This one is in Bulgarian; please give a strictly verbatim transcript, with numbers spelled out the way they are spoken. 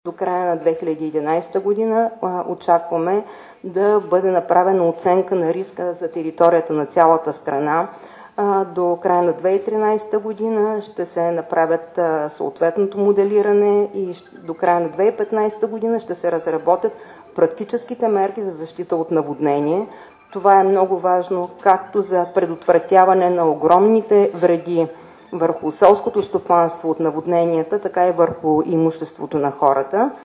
До края на две хиляди и единадесета година очакваме да бъде направена оценка на риска за територията на цялата страна. До края на две хиляди и тринадесета година ще се направят съответното моделиране и до края на две хиляди и петнадесета година ще се разработят практическите мерки за защита от наводнение. Това е много важно както за предотвратяване на огромните вреди върху селското стопанство от наводненията, така и върху имуществото на хората.